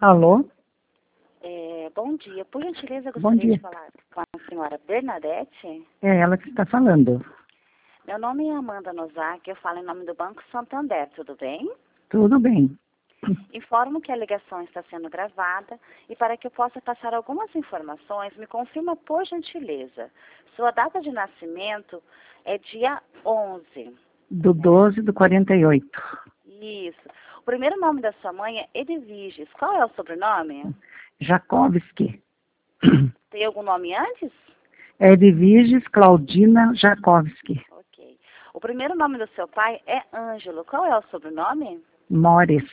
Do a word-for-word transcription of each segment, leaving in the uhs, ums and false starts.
Alô? É, bom dia. Por gentileza, eu Bom gostaria dia. de falar com a senhora Bernadette. É ela que está falando. Meu nome é Amanda Nozak, eu falo em nome do Banco Santander, tudo bem? Tudo bem. Informo que a ligação está sendo gravada e para que eu possa passar algumas informações, me confirma por gentileza. Sua data de nascimento é dia onze. Do doze do quarenta e oito. Isso. O primeiro nome da sua mãe é Edviges. Qual é o sobrenome? Jakovski. Tem algum nome antes? Edviges Claudina Jakovski. Ok. O primeiro nome do seu pai é Ângelo. Qual é o sobrenome? Mores.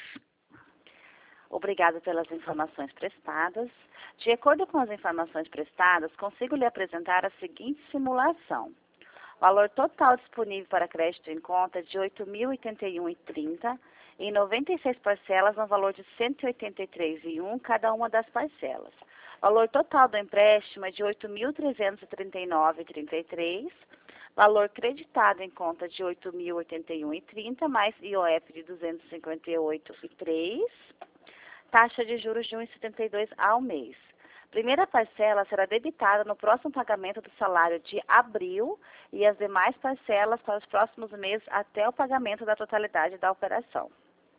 Obrigada pelas informações prestadas. De acordo com as informações prestadas, consigo lhe apresentar a seguinte simulação. Valor total disponível para crédito em conta de oito mil e oitenta e um reais e trinta centavos em noventa e seis parcelas no valor de cento e oitenta e três reais e um centavo cada uma das parcelas. Valor total do empréstimo é de oito mil trezentos e trinta e nove reais e trinta e três centavos. Valor creditado em conta de oito mil e oitenta e um reais e trinta centavos mais I O F de duzentos e cinquenta e oito reais e três centavos. Taxa de juros de um vírgula setenta e dois ao mês. Primeira parcela será debitada no próximo pagamento do salário de abril e as demais parcelas para os próximos meses até o pagamento da totalidade da operação.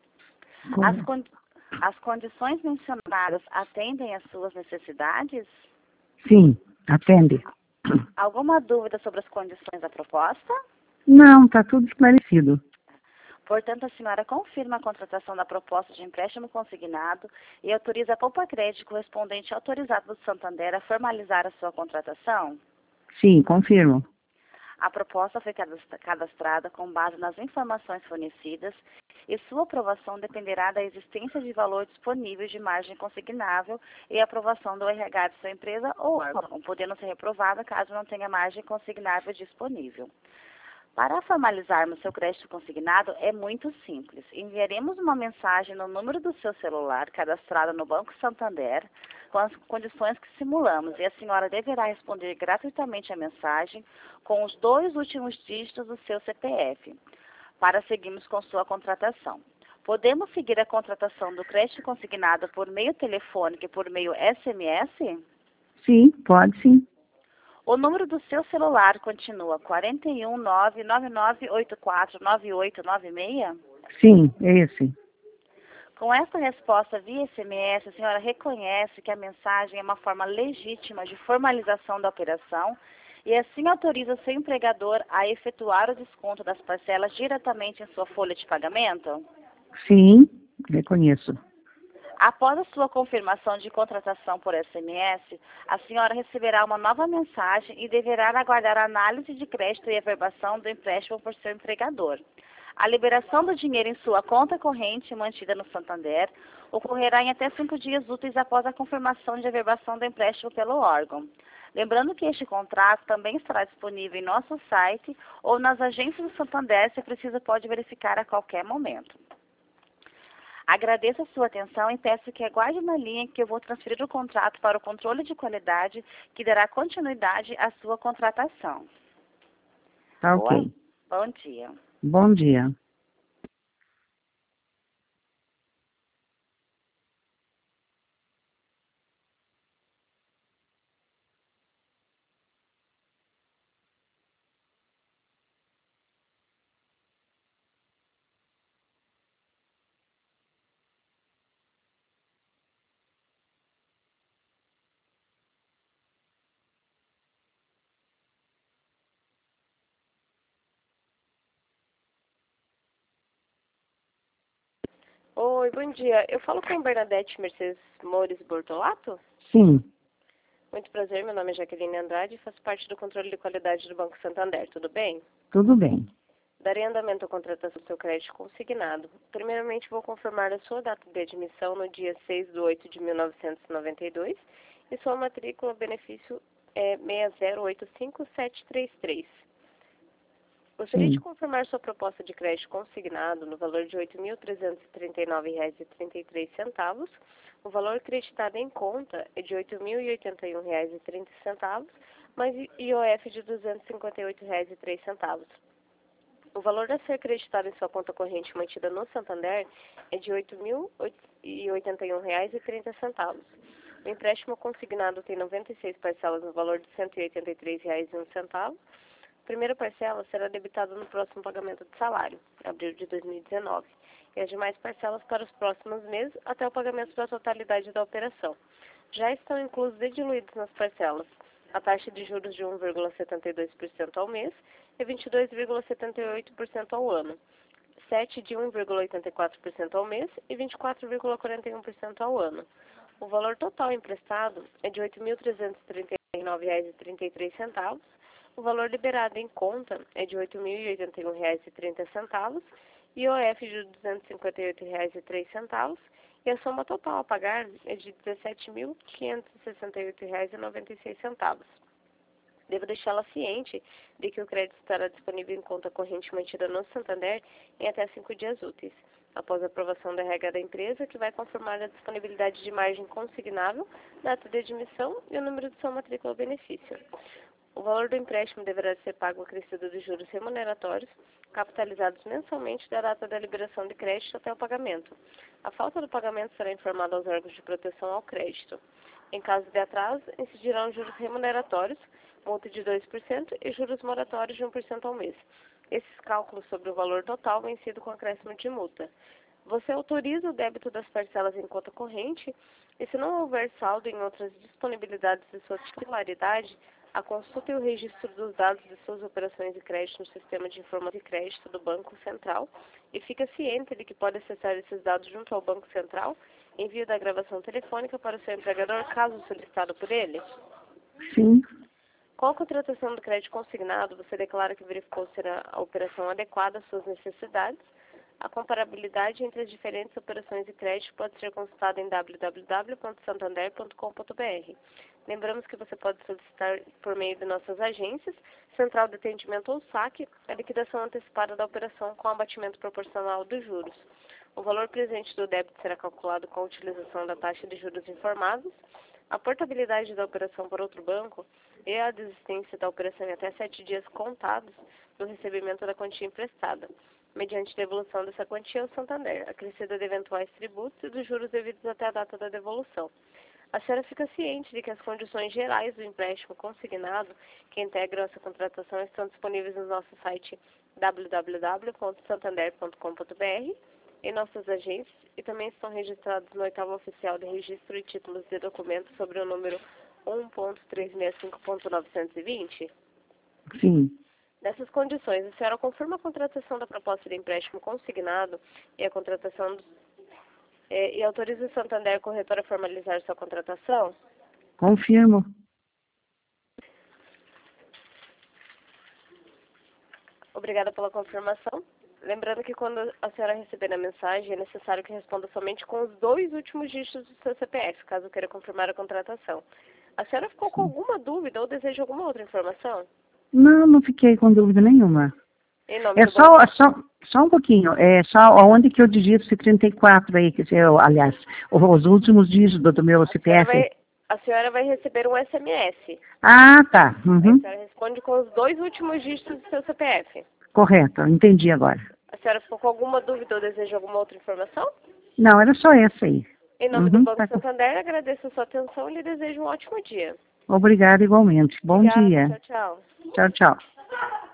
As, con as condições mencionadas atendem às suas necessidades? Sim, atende. Alguma dúvida sobre as condições da proposta? Não, está tudo esclarecido. Portanto, a senhora confirma a contratação da proposta de empréstimo consignado e autoriza a Poupa Crédito correspondente autorizado do Santander a formalizar a sua contratação? Sim, confirmo. A proposta foi cadastrada com base nas informações fornecidas e sua aprovação dependerá da existência de valor disponível de margem consignável e aprovação do R H de sua empresa ou órgão, podendo ser reprovada caso não tenha margem consignável disponível. Para formalizarmos seu crédito consignado, é muito simples. Enviaremos uma mensagem no número do seu celular, cadastrado no Banco Santander, com as condições que simulamos, e a senhora deverá responder gratuitamente a mensagem com os dois últimos dígitos do seu C P F, para seguirmos com sua contratação. Podemos seguir a contratação do crédito consignado por meio telefônico e por meio S M S? Sim, pode sim. O número do seu celular continua quatro um nove nove nove oito quatro nove oito nove seis? Sim, é esse. Com esta resposta via S M S, a senhora reconhece que a mensagem é uma forma legítima de formalização da operação e assim autoriza o seu empregador a efetuar o desconto das parcelas diretamente em sua folha de pagamento? Sim, reconheço. Após a sua confirmação de contratação por S M S, a senhora receberá uma nova mensagem e deverá aguardar a análise de crédito e averbação do empréstimo por seu empregador. A liberação do dinheiro em sua conta corrente mantida no Santander ocorrerá em até cinco dias úteis após a confirmação de averbação do empréstimo pelo órgão. Lembrando que este contrato também estará disponível em nosso site ou nas agências do Santander, se precisa pode verificar a qualquer momento. Agradeço a sua atenção e peço que aguarde na linha que eu vou transferir o contrato para o controle de qualidade que dará continuidade à sua contratação. Tá Boa. ok. Bom dia. Bom dia. Oi, bom dia. Eu falo com Bernadette Mercedes Mores Bortolato? Sim, Muito prazer, meu nome é Jaqueline Andrade e faço parte do controle de qualidade do Banco Santander, tudo bem? tudo bem. Darei andamento à contratação do seu crédito consignado. Primeiramente, vou confirmar a sua data de admissão no dia seis de oito de mil novecentos e noventa e dois e sua matrícula benefício é seis zero oito cinco sete três três. Gostaria Sim. de confirmar sua proposta de crédito consignado no valor de oito mil trezentos e trinta e nove reais e trinta e três centavos. O valor creditado em conta é de oito mil e oitenta e um reais e trinta centavos, mais I O F de duzentos e cinquenta e oito reais e três centavos. O valor a ser creditado em sua conta corrente mantida no Santander é de oito mil e oitenta e um reais e trinta centavos. O empréstimo consignado tem noventa e seis parcelas no valor de cento e oitenta e três reais e um centavo. A primeira parcela será debitada no próximo pagamento de salário, em abril de dois mil e dezenove, e as demais parcelas para os próximos meses até o pagamento da totalidade da operação. Já estão inclusos e diluídos nas parcelas a taxa de juros de um vírgula setenta e dois por cento ao mês e vinte e dois vírgula setenta e oito por cento ao ano, sete de um vírgula oitenta e quatro por cento ao mês e vinte e quatro vírgula quarenta e um por cento ao ano. O valor total emprestado é de oito mil trezentos e trinta e nove reais e trinta e três centavos. O valor liberado em conta é de oito mil e oitenta e um reais e trinta centavos, I O F de duzentos e cinquenta e oito reais e três centavos, e a soma total a pagar é de dezessete mil quinhentos e sessenta e oito reais e noventa e seis centavos. Devo deixá-la ciente de que o crédito estará disponível em conta corrente mantida no Santander em até cinco dias úteis, após a aprovação da regra da empresa, que vai confirmar a disponibilidade de margem consignável, data de admissão e o número de sua matrícula benefício. O valor do empréstimo deverá ser pago acrescido dos juros remuneratórios, capitalizados mensalmente da data da liberação de crédito até o pagamento. A falta do pagamento será informada aos órgãos de proteção ao crédito. Em caso de atraso, incidirão juros remuneratórios, multa de dois por cento e juros moratórios de um por cento ao mês. Esses cálculos sobre o valor total vêm sido com acréscimo de multa. Você autoriza o débito das parcelas em conta corrente e, se não houver saldo em outras disponibilidades de sua titularidade, a consulta e o registro dos dados de suas operações de crédito no sistema de informação de crédito do Banco Central e fica ciente de que pode acessar esses dados junto ao Banco Central, envio da gravação telefônica para o seu empregador, caso solicitado por ele. Sim. Com a contratação do crédito consignado, você declara que verificou ser a, a operação adequada às suas necessidades. A comparabilidade entre as diferentes operações de crédito pode ser consultada em w w w ponto santander ponto com ponto b r. Lembramos que você pode solicitar, por meio de nossas agências, Central de Atendimento ou saque, a liquidação antecipada da operação com abatimento proporcional dos juros. O valor presente do débito será calculado com a utilização da taxa de juros informados. A portabilidade da operação por outro banco e a desistência da operação em até sete dias contados do recebimento da quantia emprestada, mediante devolução dessa quantia ao Santander, acrescida de eventuais tributos e dos juros devidos até a data da devolução. A senhora fica ciente de que as condições gerais do empréstimo consignado que integram essa contratação estão disponíveis no nosso site w w w ponto santander ponto com ponto b r, em nossas agências, e também estão registrados no oitavo oficial de registro e títulos de documentos sobre o número um ponto trezentos e sessenta e cinco ponto novecentos e vinte. Sim. Nessas condições, a senhora confirma a contratação da proposta de empréstimo consignado e a contratação do, é, e autoriza o Santander Corretor a formalizar sua contratação? Confirmo. Obrigada pela confirmação. Lembrando que quando a senhora receber a mensagem, é necessário que responda somente com os dois últimos dígitos do seu C P F, caso queira confirmar a contratação. A senhora ficou com alguma dúvida ou deseja alguma outra informação? Não, não fiquei com dúvida nenhuma. Em nome É do só, banco... só, só um pouquinho. É só onde que eu digito esse trinta e quatro aí, que eu, aliás, os últimos dígitos do meu C P F. A senhora vai, a senhora vai receber um S M S. Ah, tá. Uhum. A senhora responde com os dois últimos dígitos do seu C P F. Correto, entendi agora. A senhora ficou com alguma dúvida ou deseja alguma outra informação? Não, era só essa aí. Em nome Uhum, do Banco tá. Santander, agradeço a sua atenção e lhe desejo um ótimo dia. Obrigada igualmente. Bom Obrigada, dia. Tchau, tchau. Tchau, tchau.